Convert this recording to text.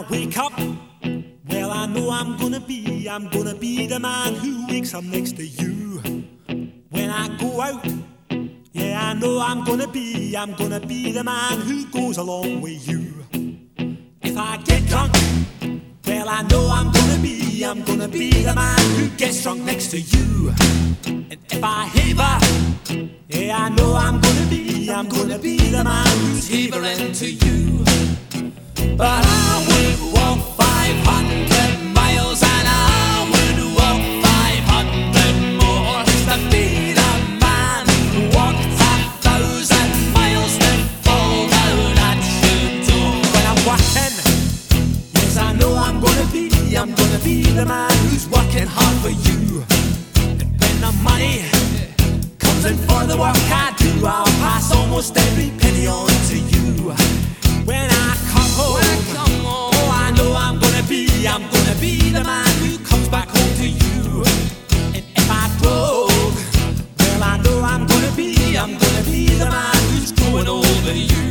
wake up, well, I know I'm gonna be the man who wakes up next to you. When I go out, yeah, I know I'm gonna be the man who goes along with you. If I get drunk, well, I know I'm gonna be the man who gets drunk next to you. And if I haver, yeah, I know I'm gonna be the man who's havering to you. But I would walk 500 miles and I would walk 500 more to be the man who walked 1,000 miles to fall down at your door. When I'm working, yes, I know I'm gonna be the man who's working hard for you. And when the money comes in for the work I do, I'll pass almost every penny on to you. When I come home, oh, I know I'm gonna be the man who comes back home to you. And if I broke, well, I know I'm gonna be the man who's growing over you.